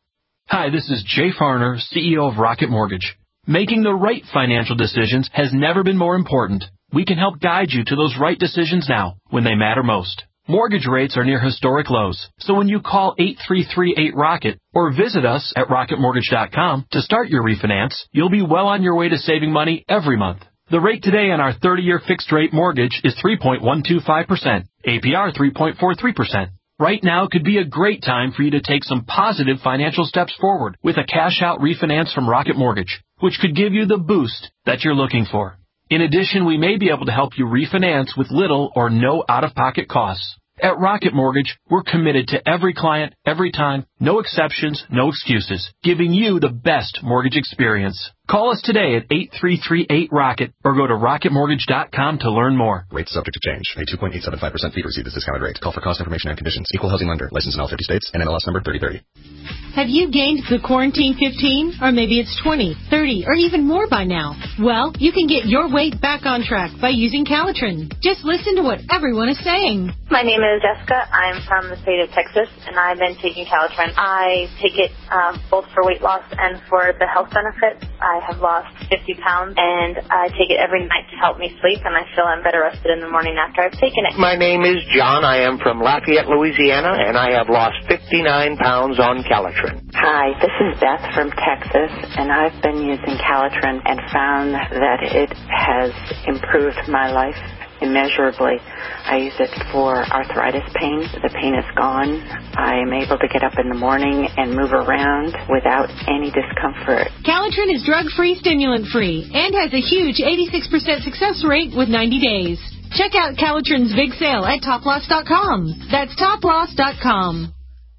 Hi, this is Jay Farner, CEO of Rocket Mortgage. Making the right financial decisions has never been more important. We can help guide you to those right decisions now, when they matter most. Mortgage rates are near historic lows, so when you call 8338-ROCKET or visit us at rocketmortgage.com to start your refinance, you'll be well on your way to saving money every month. The rate today on our 30-year fixed-rate mortgage is 3.125%, APR 3.43%. Right now could be a great time for you to take some positive financial steps forward with a cash-out refinance from Rocket Mortgage, which could give you the boost that you're looking for. In addition, we may be able to help you refinance with little or no out-of-pocket costs. At Rocket Mortgage, we're committed to every client, every time, no exceptions, no excuses, giving you the best mortgage experience. Call us today at 8338-ROCKET or go to rocketmortgage.com to learn more. Rates subject to change. Pay 2.875% fee to receive this discounted rate. Call for cost information and conditions. Equal housing lender. Licensed in all 50 states. NMLS number 3030. Have you gained the quarantine 15? Or maybe it's 20, 30, or even more by now? Well, you can get your weight back on track by using Calitrin. Just listen to what everyone is saying. My name is Jessica. I'm from the state of Texas, and I've been taking Calitrin. I take it both for weight loss and for the health benefits. I have lost 50 pounds, and I take it every night to help me sleep, and I feel I'm better rested in the morning after I've taken it. My name is John. I am from Lafayette, Louisiana, and I have lost 59 pounds on Calitrin. Hi, this is Beth from Texas, and I've been using Calitrin and found that it has improved my life immeasurably. I use it for arthritis pain. The pain is gone. I am able to get up in the morning and move around without any discomfort. Calitrin is drug-free, stimulant-free, and has a huge 86% success rate with 90 days. Check out Calitrin's big sale at toploss.com. That's toploss.com.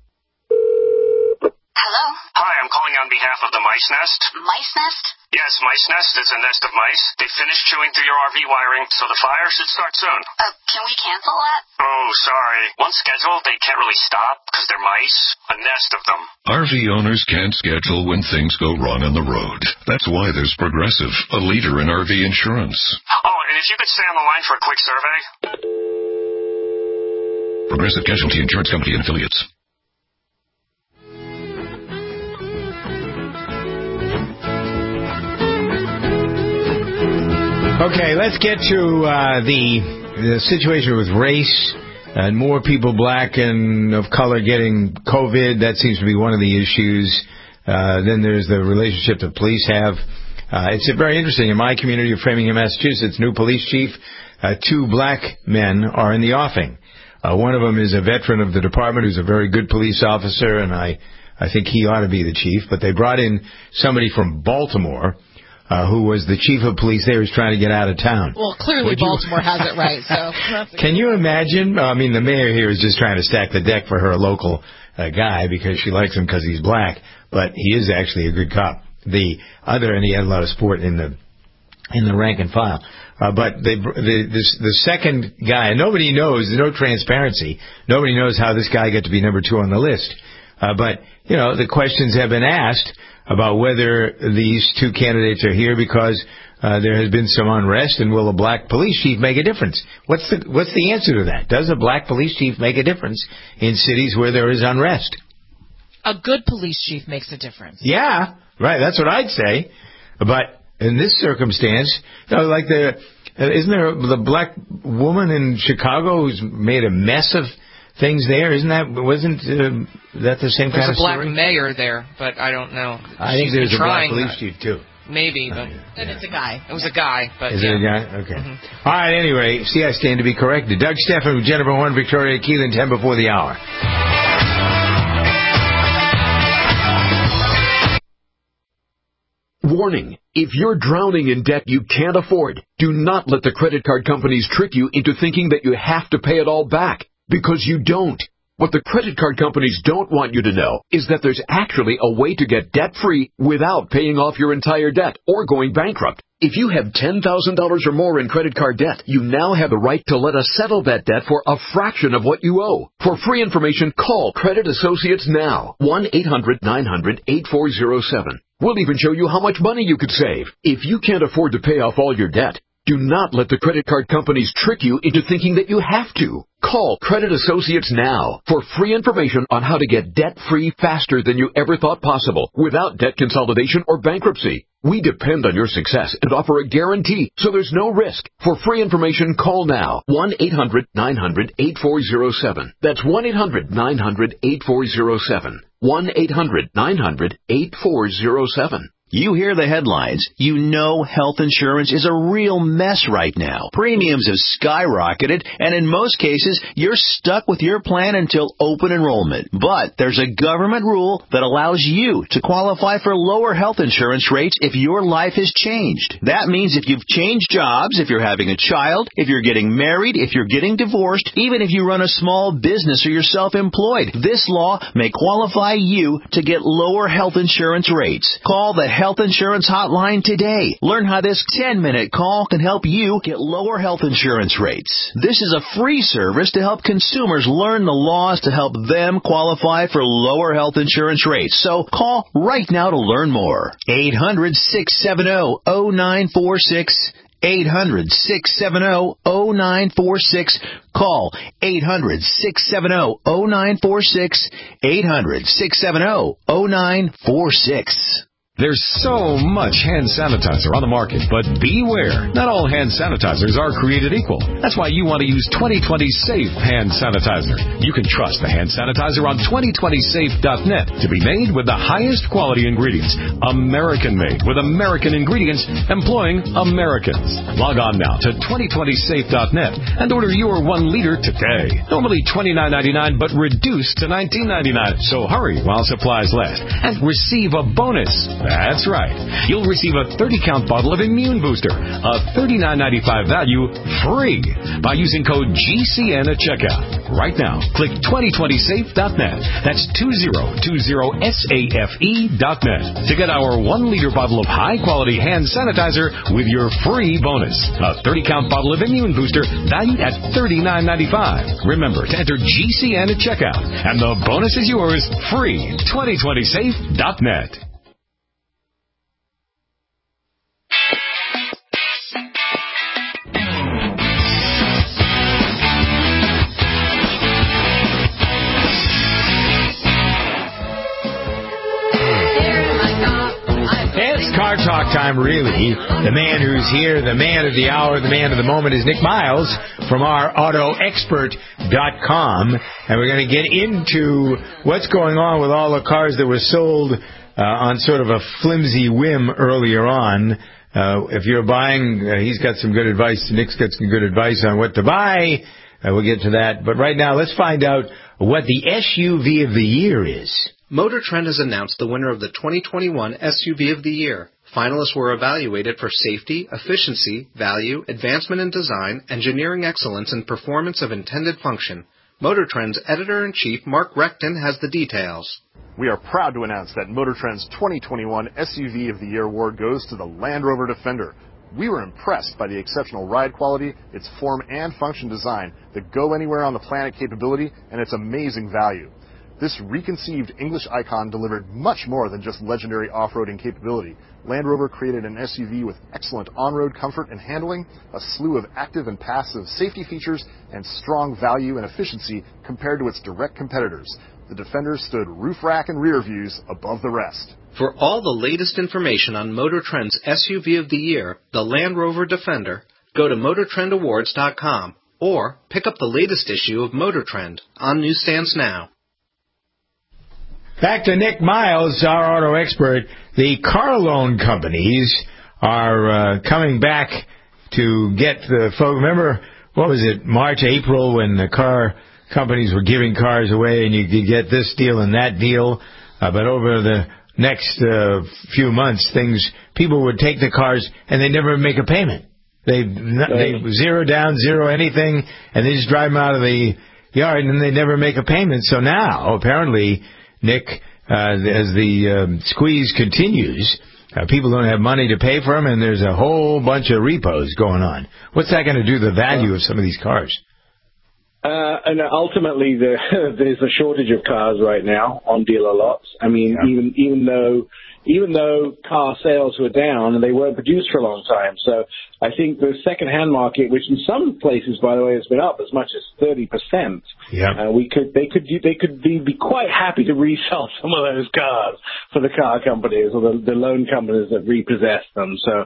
Hello? Hi, I'm calling on behalf of the Mice Nest. Mice Nest? Yes, Mice Nest is a nest of mice. They finished chewing through your RV wiring, so the fire should start soon. Can we cancel that? Oh, sorry. Once scheduled, they can't really stop because they're mice. A nest of them. RV owners can't schedule when things go wrong on the road. That's why there's Progressive, a leader in RV insurance. Oh, and if you could stay on the line for a quick survey. Progressive Casualty Insurance Company and Affiliates. Okay, let's get to the situation with race and more people black and of color getting COVID. That seems to be one of the issues. Then there's the relationship the police have. It's very interesting. In my community of Framingham, Massachusetts, new police chief, 2 black men are in the offing. One of them is a veteran of the department who's a very good police officer, and I think he ought to be the chief. But they brought in somebody from Baltimore who was the chief of police there, who's trying to get out of town. Well, clearly Baltimore has it right. So Can you imagine? I mean, the mayor here is just trying to stack the deck for her local guy because she likes him because he's black, but he is actually a good cop. And he had a lot of support in the rank and file. But the second guy, and nobody knows, there's no transparency. Nobody knows how this guy got to be number 2 on the list. But, the questions have been asked about whether these 2 candidates are here because there has been some unrest, and will a black police chief make a difference? What's the answer to that? Does a black police chief make a difference in cities where there is unrest? A good police chief makes a difference. Yeah, right. That's what I'd say. But in this circumstance, isn't there the black woman in Chicago who's made a mess of things there? Wasn't that the same kind of story? There's a black mayor there, but I don't know. I think there's a black police chief too. Maybe, but it's a guy. It was a guy, but is it a guy? Okay. Mm-hmm. All right. Anyway, see, I stand to be corrected. Doug Stephan with Jennifer Horn, Victoria Keelan, 10 before the hour. Warning. If you're drowning in debt you can't afford, do not let the credit card companies trick you into thinking that you have to pay it all back, because you don't. What the credit card companies don't want you to know is that there's actually a way to get debt-free without paying off your entire debt or going bankrupt. If you have $10,000 or more in credit card debt, you now have the right to let us settle that debt for a fraction of what you owe. For free information, call Credit Associates now. 1-800-900-8407. We'll even show you how much money you could save. If you can't afford to pay off all your debt, Do not let the credit card companies trick you into thinking that you have to. Call Credit Associates now for free information on how to get debt-free faster than you ever thought possible without debt consolidation or bankruptcy. We depend on your success and offer a guarantee, so there's no risk. For free information, call now. 1-800-900-8407. That's 1-800-900-8407. 1-800-900-8407. You hear the headlines. You know health insurance is a real mess right now. Premiums have skyrocketed, and in most cases, you're stuck with your plan until open enrollment. But there's a government rule that allows you to qualify for lower health insurance rates if your life has changed. That means if you've changed jobs, if you're having a child, if you're getting married, if you're getting divorced, even if you run a small business or you're self-employed, this law may qualify you to get lower health insurance rates. Call the Health Insurance Hotline today. Learn how this 10-minute call can help you get lower health insurance rates. This is a free service to help consumers learn the laws to help them qualify for lower health insurance rates. So call right now to learn more. 800-670-0946. 800-670-0946. Call 800-670-0946. 800-670-0946. There's so much hand sanitizer on the market, but beware. Not all hand sanitizers are created equal. That's why you want to use 2020 Safe Hand Sanitizer. You can trust the hand sanitizer on 2020safe.net to be made with the highest quality ingredients. American-made with American ingredients employing Americans. Log on now to 2020safe.net and order your 1 liter today. Normally $29.99, but reduced to $19.99. So hurry while supplies last and receive a bonus. That's right. You'll receive a 30-count bottle of Immune Booster, a $39.95 value, free by using code GCN at checkout. Right now, click 2020safe.net. That's 2020safe.net to get our 1-liter bottle of high-quality hand sanitizer with your free bonus. A 30-count bottle of Immune Booster valued at $39.95. Remember to enter GCN at checkout, and the bonus is yours free. 2020safe.net. Car Talk time, really. The man who's here, the man of the hour, the man of the moment is Nick Miles from our AutoExpert.com. And we're going to get into what's going on with all the cars that were sold on sort of a flimsy whim earlier on. If you're buying, he's got some good advice. Nick's got some good advice on what to buy. We'll get to that. But right now, let's find out what the SUV of the year is. Motor Trend has announced the winner of the 2021 SUV of the Year. Finalists were evaluated for safety, efficiency, value, advancement in design, engineering excellence, and performance of intended function. Motor Trend's editor-in-chief, Mark Recton, has the details. We are proud to announce that Motor Trend's 2021 SUV of the Year award goes to the Land Rover Defender. We were impressed by the exceptional ride quality, its form and function design, the go-anywhere-on-the-planet capability, and its amazing value. This reconceived English icon delivered much more than just legendary off-roading capability. Land Rover created an SUV with excellent on-road comfort and handling, a slew of active and passive safety features, and strong value and efficiency compared to its direct competitors. The Defender stood roof rack and rear views above the rest. For all the latest information on Motor Trend's SUV of the Year, the Land Rover Defender, go to MotorTrendAwards.com or pick up the latest issue of Motor Trend on newsstands now. Back to Nick Miles, our auto expert. The car loan companies are coming back to get the folks. Remember, what was it, March, April, when the car companies were giving cars away and you could get this deal and that deal? But over the next few months, people would take the cars and they never make a payment. They zero down, zero anything, and they just drive them out of the yard and they never make a payment. So now, apparently, Nick, as the squeeze continues, people don't have money to pay for them, and there's a whole bunch of repos going on. What's that going to do to the value of some of these cars? And ultimately, there's a shortage of cars right now on dealer lots. I mean, even though car sales were down and they weren't produced for a long time. So I think the second-hand market, which in some places, by the way, has been up as much as 30%. Yeah. They could be quite happy to resell some of those cars for the car companies or the loan companies that repossess them. So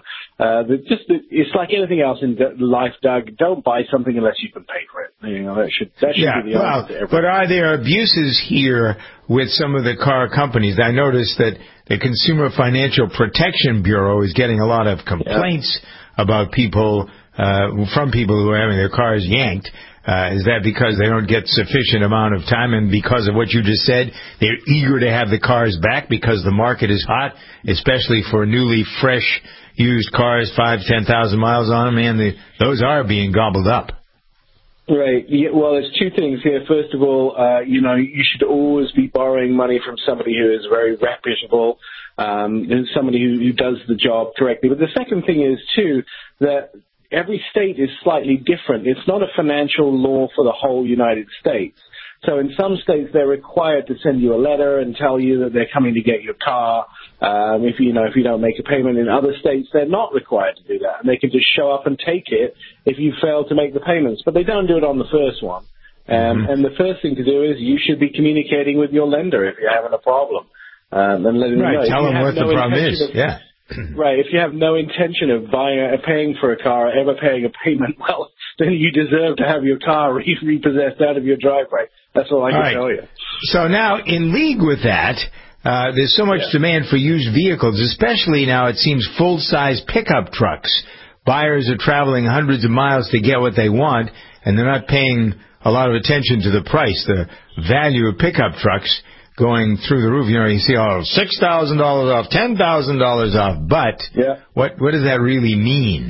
it's like anything else in life, Doug. Don't buy something unless you can pay for it. That should be the answer to everything. But are there abuses here with some of the car companies? I noticed that the Consumer Financial Protection Bureau is getting a lot of complaints about people from people who are having their cars yanked. Is that because they don't get sufficient amount of time, and because of what you just said, they're eager to have the cars back because the market is hot, especially for newly fresh used cars, 5,000 to 10,000 miles on them, and those are being gobbled up. Right. Yeah, well, there's two things here. First of all, you should always be borrowing money from somebody who is very reputable, somebody who does the job correctly. But the second thing is, too, that every state is slightly different. It's not a financial law for the whole United States. So in some states, they're required to send you a letter and tell you that they're coming to get your car if you don't make a payment. In other states, they're not required to do that, and they can just show up and take it if you fail to make the payments. But they don't do it on the first one. And the first thing to do is you should be communicating with your lender if you're having a problem. And letting them know. Tell them what the problem is. Right. If you have no intention of paying for a car or ever paying a payment, well, then you deserve to have your car repossessed out of your driveway. That's all I can tell you. So now, in league with that, there's so much demand for used vehicles, especially now it seems full-size pickup trucks. Buyers are traveling hundreds of miles to get what they want, and they're not paying a lot of attention to the price. The value of pickup trucks going through the roof. You see, $6,000 off, $10,000 off. But what does that really mean?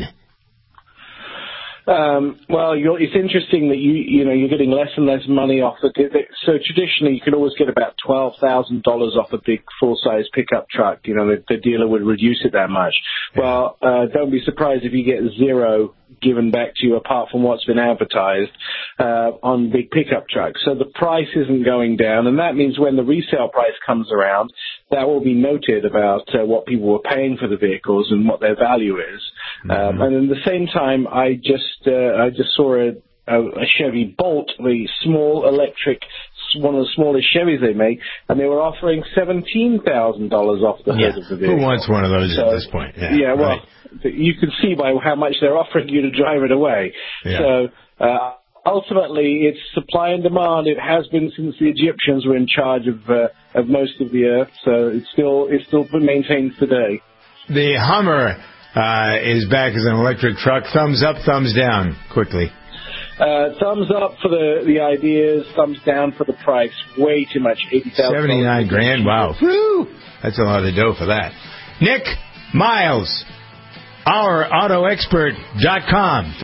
Well, it's interesting that you're getting less and less money off the. So traditionally, you could always get about $12,000 off a big full-size pickup truck. The dealer would reduce it that much. Well, don't be surprised if you get zero given back to you apart from what's been advertised on big pickup trucks. So the price isn't going down, and that means when the resale price comes around, that will be noted about what people were paying for the vehicles and what their value is. And at the same time, I just saw a Chevy Bolt, the small electric, one of the smallest Chevys they make, and they were offering $17,000 off the hood of the vehicle. Who wants one of those at this point? Well, you can see by how much they're offering you to drive it away. So ultimately, it's supply and demand. It has been since the Egyptians were in charge of most of the earth, so it's still been maintained today. The Hummer is back as an electric truck. Thumbs up, thumbs down, quickly. Thumbs up for the ideas, thumbs down for the price. Way too much, $80,000. $79,000, wow. Woo! That's a lot of dough for that. Nick Miles, OurAutoExpert.com.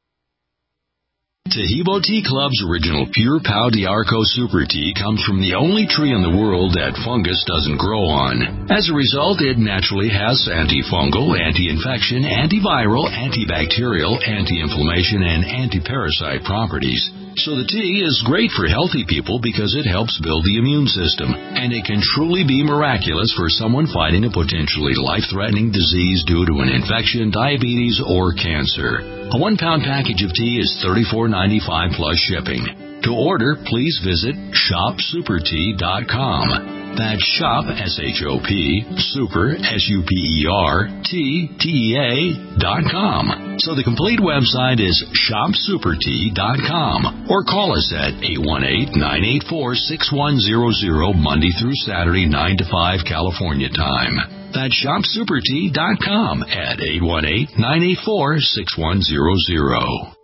Tahibo Tea Club's original Pure Pau d'Arco Super Tea comes from the only tree in the world that fungus doesn't grow on. As a result, it naturally has antifungal, anti-infection, antiviral, antibacterial, anti-inflammation, and anti-parasite properties. So the tea is great for healthy people because it helps build the immune system, and it can truly be miraculous for someone fighting a potentially life-threatening disease due to an infection, diabetes, or cancer. A 1-pound package of tea is $34.95 plus shipping. To order, please visit shopsupertea.com. That's shop, S-H-O-P, super, SUPERTEA.com. So the complete website is shopsupertea.com, or call us at 818-984-6100 Monday through Saturday, 9 to 5 California time. That's shopsupertea.com at 818-984-6100.